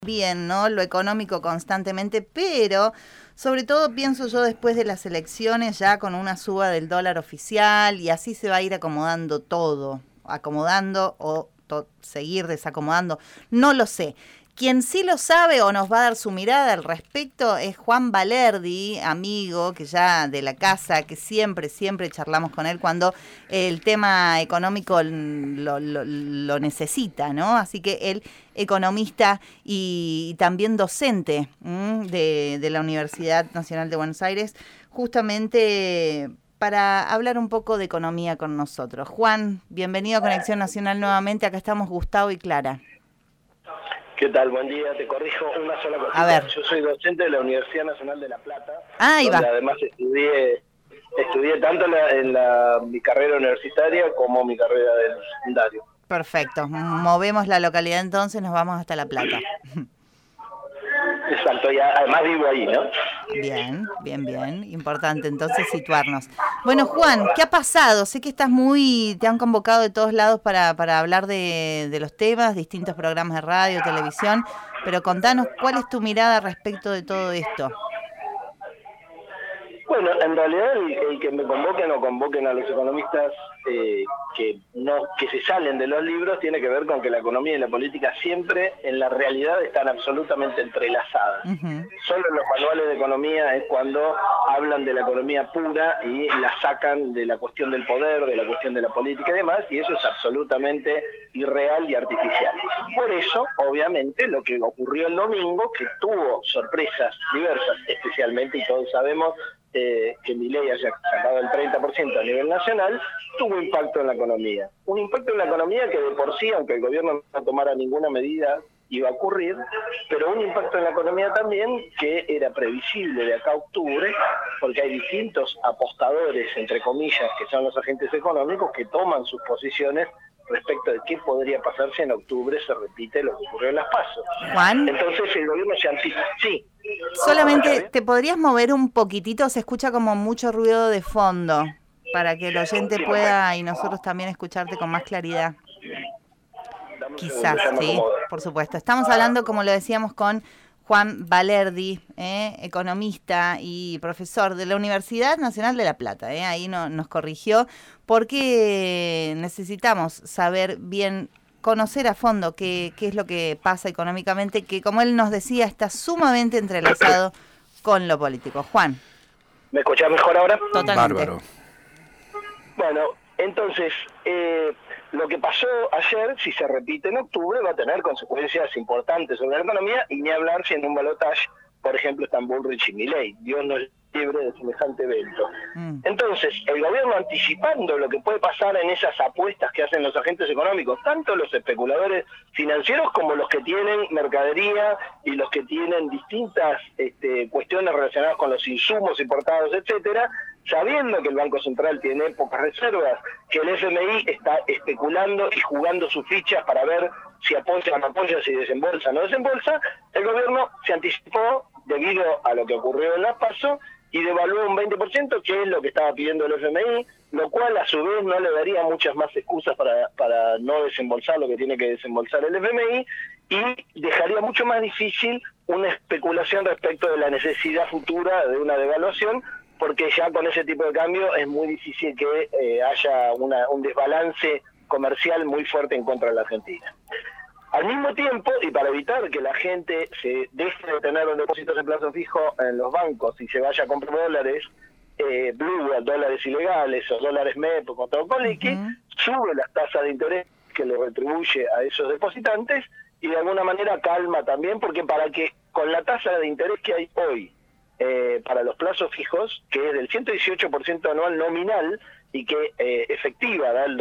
bien, ¿no? Lo económico constantemente, pero sobre todo pienso yo después de las elecciones ya con una suba del dólar oficial y así se va a ir acomodando todo, acomodando o seguir desacomodando, no lo sé. Quien sí lo sabe o nos va a dar su mirada al respecto es Juan Valerdi, amigo que ya de la casa, que siempre charlamos con él cuando el tema económico lo necesita, ¿no? Así que él, economista y también docente de la Universidad Nacional de Buenos Aires, justamente para hablar un poco de economía con nosotros. Juan, bienvenido a Conexión Nacional nuevamente, acá estamos Gustavo y Clara. ¿Qué tal? Buen día. Te corrijo una sola cosita. A ver. Yo soy docente de la Universidad Nacional de La Plata. Ahí donde va. Además estudié tanto mi carrera universitaria como mi carrera de secundario. Perfecto. Movemos la localidad entonces, nos vamos hasta La Plata. Exacto, y además vivo ahí, ¿no? Bien. Importante entonces situarnos. Bueno, Juan, ¿qué ha pasado? Sé que te han convocado de todos lados para hablar de los temas, distintos programas de radio, televisión, pero contanos, ¿cuál es tu mirada respecto de todo esto? Bueno, en realidad el que me convoquen o convoquen a los economistas que se salen de los libros tiene que ver con que la economía y la política siempre en la realidad están absolutamente entrelazadas. Uh-huh. Solo en los manuales de economía es cuando hablan de la economía pura y la sacan de la cuestión del poder, de la cuestión de la política y demás, y eso es absolutamente irreal y artificial. Por eso, obviamente, lo que ocurrió el domingo, que tuvo sorpresas diversas, especialmente, y todos sabemos que Milei haya sacado el 30% a nivel nacional, tuvo impacto en la economía. Un impacto en la economía que de por sí, aunque el gobierno no tomara ninguna medida, iba a ocurrir, pero un impacto en la economía también que era previsible de acá a octubre, porque hay distintos apostadores, entre comillas, que son los agentes económicos, que toman sus posiciones respecto de qué podría pasar si en octubre se repite lo que ocurrió en las PASO. Juan. Entonces el gobierno se anticipa. Sí. Solamente te podrías mover un poquitito, se escucha como mucho ruido de fondo, para que el oyente pueda y nosotros también escucharte con más claridad. Quizás, sí, por supuesto. Estamos hablando, como lo decíamos, con Juan Valerdi, economista y profesor de la Universidad Nacional de La Plata. Ahí nos corrigió, porque necesitamos saber bien, conocer a fondo qué es lo que pasa económicamente, que como él nos decía, está sumamente entrelazado con lo político. Juan. ¿Me escuchás mejor ahora? Totalmente. Bárbaro. Bueno, entonces, lo que pasó ayer, si se repite en octubre, va a tener consecuencias importantes sobre la economía, y ni hablar si en un balotaje, por ejemplo, están Bullrich y Milei. Dios nos libre de semejante evento. Entonces, el gobierno, anticipando lo que puede pasar en esas apuestas que hacen los agentes económicos, tanto los especuladores financieros como los que tienen mercadería y los que tienen distintas cuestiones relacionadas con los insumos importados, etcétera, sabiendo que el Banco Central tiene pocas reservas, que el FMI está especulando y jugando sus fichas para ver si apoya o no apoya, si desembolsa o no desembolsa, el gobierno se anticipó debido a lo que ocurrió en las PASO y devaluó un 20%, que es lo que estaba pidiendo el FMI, lo cual a su vez no le daría muchas más excusas para no desembolsar lo que tiene que desembolsar el FMI, y dejaría mucho más difícil una especulación respecto de la necesidad futura de una devaluación, porque ya con ese tipo de cambio es muy difícil que haya un desbalance comercial muy fuerte en contra de la Argentina. Al mismo tiempo, y para evitar que la gente se deje de tener los depósitos en plazo fijo en los bancos y se vaya a comprar dólares blue, dólares ilegales o dólares MEP o contra liqui, sube las tasas de interés que le retribuye a esos depositantes y de alguna manera calma también, porque para que con la tasa de interés que hay hoy para los plazos fijos, que es del 118% anual nominal y que efectiva da el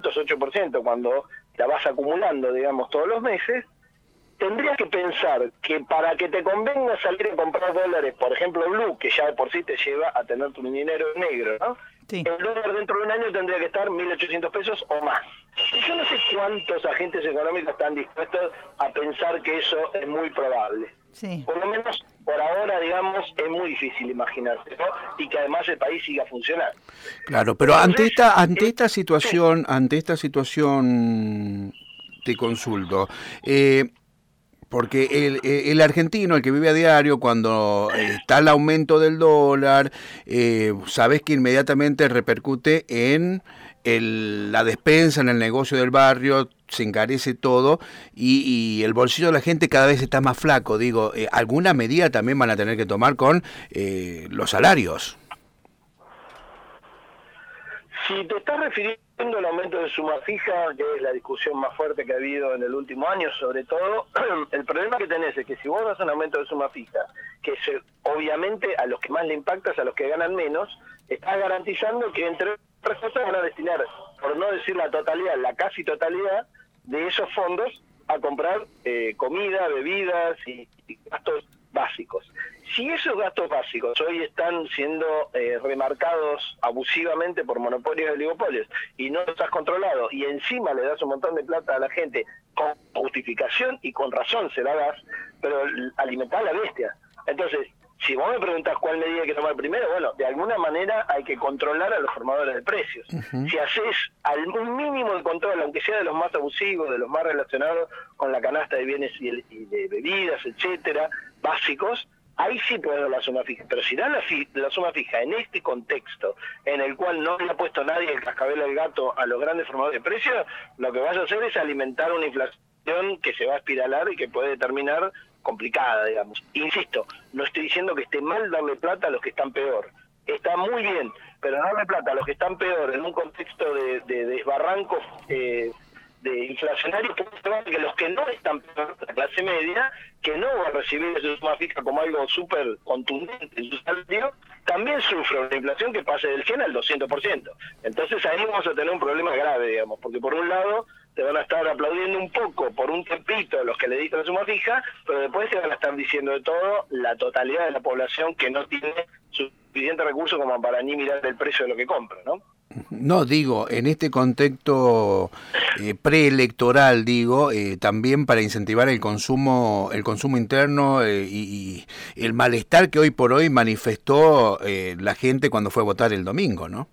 208% cuando la vas acumulando, digamos, todos los meses, tendrías que pensar que para que te convenga salir a comprar dólares, por ejemplo Blue, que ya de por sí te lleva a tener tu dinero negro, ¿no? Sí. El dólar dentro de un año tendría que estar 1.800 pesos o más. Y yo no sé cuántos agentes económicos están dispuestos a pensar que eso es muy probable. Sí. Por lo menos por ahora, digamos, es muy difícil imaginarse, ¿no? Y que además el país siga funcionando. Claro, pero entonces, ante esta situación te consulto. Porque el argentino, el que vive a diario, cuando está el aumento del dólar, sabes que inmediatamente repercute en la despensa, en el negocio del barrio, se encarece todo y el bolsillo de la gente cada vez está más flaco. Digo, alguna medida también van a tener que tomar con los salarios. Si te estás refiriendo al aumento de suma fija, que es la discusión más fuerte que ha habido en el último año, sobre todo, el problema que tenés es que si vos das un aumento de suma fija, obviamente a los que más le impacta es a los que ganan menos, estás garantizando que entre otras cosas van a destinar, por no decir la totalidad, la casi totalidad de esos fondos a comprar comida, bebidas y gastos básicos. Si esos gastos básicos hoy están siendo remarcados abusivamente por monopolios y oligopolios y no los has controlado y encima le das un montón de plata a la gente con justificación y con razón se la das, pero alimentar a la bestia. Entonces, si vos me preguntás cuál medida hay que tomar primero, bueno, de alguna manera hay que controlar a los formadores de precios. Si haces algún mínimo de control, aunque sea de los más abusivos, de los más relacionados con la canasta de bienes y de bebidas, etcétera, básicos, ahí sí puede dar la suma fija. Pero si dan la suma fija en este contexto, en el cual no le ha puesto nadie el cascabel al gato a los grandes formadores de precios, lo que vas a hacer es alimentar una inflación que se va a espiralar y que puede terminar complicada, digamos. Insisto, no estoy diciendo que esté mal darle plata a los que están peor. Está muy bien, pero darle plata a los que están peor en un contexto de desbarranco de inflacionario, que los que no están peor, la clase media, que no va a recibir su suma fija como algo súper contundente en su salario, también sufre una inflación que pase del 100 al 200%. Entonces ahí vamos a tener un problema grave, digamos, porque por un lado te van a estar aplaudiendo un poco por un tempito los que le diste la suma fija, pero después te van a estar diciendo de todo la totalidad de la población que no tiene suficiente recurso como para ni mirar el precio de lo que compra, ¿no? No, digo, en este contexto preelectoral, digo, también para incentivar el consumo interno y el malestar que hoy por hoy manifestó la gente cuando fue a votar el domingo, ¿no?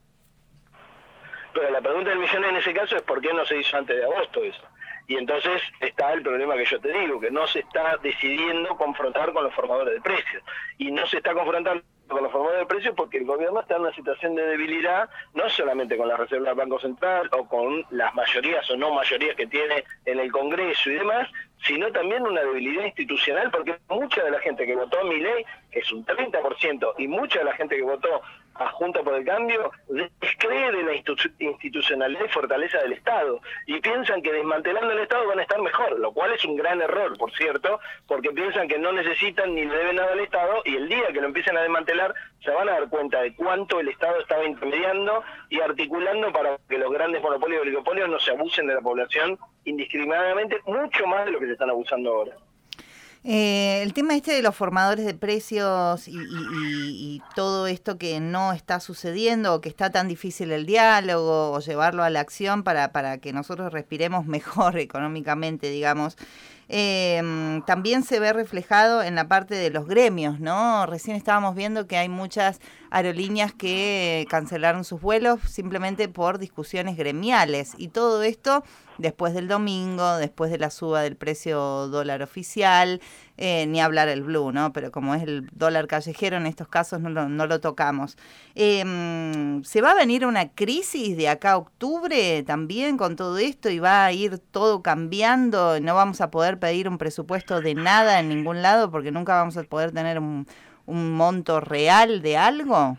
Pero la pregunta del millón en ese caso es ¿por qué no se hizo antes de agosto eso? Y entonces está el problema que yo te digo, que no se está decidiendo confrontar con los formadores de precios. Y no se está confrontando con los formadores de precios porque el gobierno está en una situación de debilidad, no solamente con la reserva del Banco Central o con las mayorías o no mayorías que tiene en el Congreso y demás, sino también una debilidad institucional, porque mucha de la gente que votó a Milei, que es un 30%, y mucha de la gente que votó a Junta por el Cambio, descree de la institucionalidad y fortaleza del Estado, y piensan que desmantelando el Estado van a estar mejor, lo cual es un gran error, por cierto, porque piensan que no necesitan ni le deben nada al Estado, y el día que lo empiecen a desmantelar, se van a dar cuenta de cuánto el Estado estaba intermediando y articulando para que los grandes monopolios y oligopolios no se abusen de la población indiscriminadamente, mucho más de lo que se están abusando ahora. El tema este de los formadores de precios y todo esto que no está sucediendo o que está tan difícil el diálogo o llevarlo a la acción para que nosotros respiremos mejor económicamente, digamos, también se ve reflejado en la parte de los gremios, ¿no? Recién estábamos viendo que hay muchas aerolíneas que cancelaron sus vuelos simplemente por discusiones gremiales y todo esto después del domingo, después de la suba del precio dólar oficial, ni hablar el blue, ¿no? Pero como es el dólar callejero, en estos casos no lo tocamos. ¿Se va a venir una crisis de acá a octubre también con todo esto y va a ir todo cambiando? ¿No vamos a poder pedir un presupuesto de nada en ningún lado porque nunca vamos a poder tener un monto real de algo?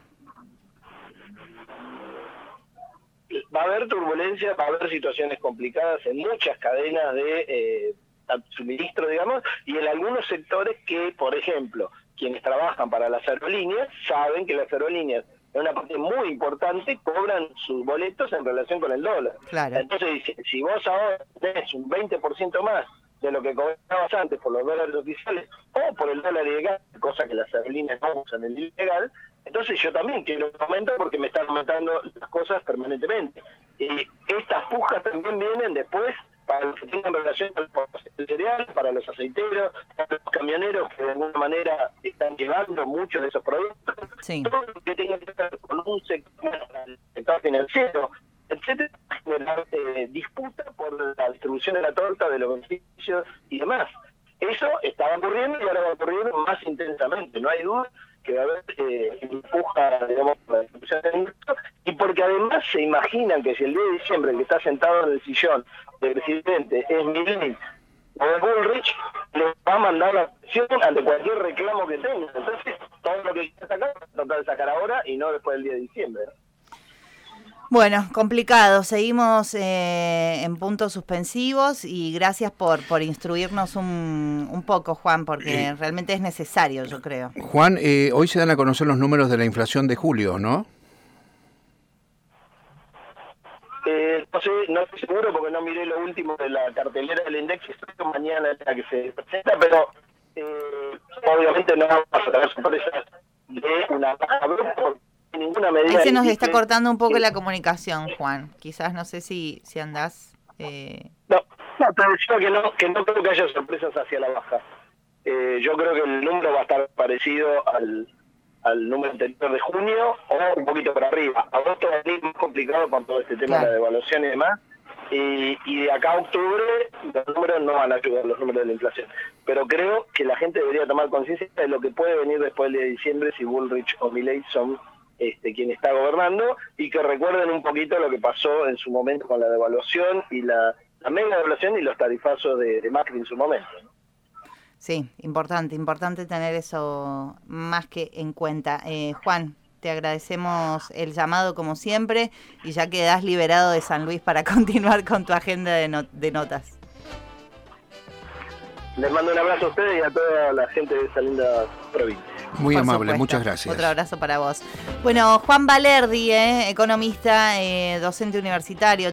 Va a haber turbulencia, va a haber situaciones complicadas en muchas cadenas de suministro, digamos, y en algunos sectores que, por ejemplo, quienes trabajan para las aerolíneas saben que las aerolíneas, en una parte muy importante, cobran sus boletos en relación con el dólar. Claro. Entonces, si vos ahora tenés un 20% más de lo que cobrabas antes por los dólares oficiales o por el dólar ilegal, cosa que las aerolíneas no usan el ilegal, entonces yo también quiero aumentar porque me están aumentando las cosas permanentemente. Estas pujas también vienen después para los que tengan relación con el cereal, para los aceiteros, para los camioneros que de alguna manera están llevando muchos de esos productos, sí. Todo lo que tenga que ver con un sector financiero, etcétera, generar disputa por la distribución de la torta, de los beneficios y demás. Eso estaba ocurriendo y ahora va a ocurrir más intensamente. No hay duda que va a haber empuja, digamos, la discusión del ingreso, y porque además se imaginan que si el día de diciembre el que está sentado en el sillón del presidente es Milei o de Bullrich, le va a mandar la presión ante cualquier reclamo que tenga. Entonces, todo lo que quiera sacar, tratar de sacar ahora y no después del día de diciembre. Bueno, complicado. Seguimos en puntos suspensivos y gracias por instruirnos un poco, Juan, porque realmente es necesario, yo creo. Juan, hoy se dan a conocer los números de la inflación de julio, ¿no? No sé, no estoy seguro porque no miré lo último de la cartelera del INDEX, estoy mañana la que se presenta, pero obviamente no vamos a tener sorpresas de una baja bruta. Ninguna medida. Ahí se nos está cortando un poco la comunicación, Juan. Quizás no sé si andás... No, te decía que no creo que haya sorpresas hacia la baja. Yo creo que el número va a estar parecido al número anterior de junio o un poquito por arriba. Agosto va a venir más complicado con todo este tema de la devaluación y demás. Y de acá a octubre los números no van a ayudar, los números de la inflación. Pero creo que la gente debería tomar conciencia de lo que puede venir después del día de diciembre si Bullrich o Milei son quien está gobernando, y que recuerden un poquito lo que pasó en su momento con la devaluación y la mega devaluación y los tarifazos de Macri en su momento, ¿no? Sí, importante tener eso más que en cuenta. Juan, te agradecemos el llamado como siempre y ya quedás liberado de San Luis para continuar con tu agenda de notas. Les mando un abrazo a ustedes y a toda la gente de esa linda provincia. Muy Por amable, supuesto. muchas gracias. Otro abrazo para vos. Bueno, Juan Valerdi, economista, docente universitario.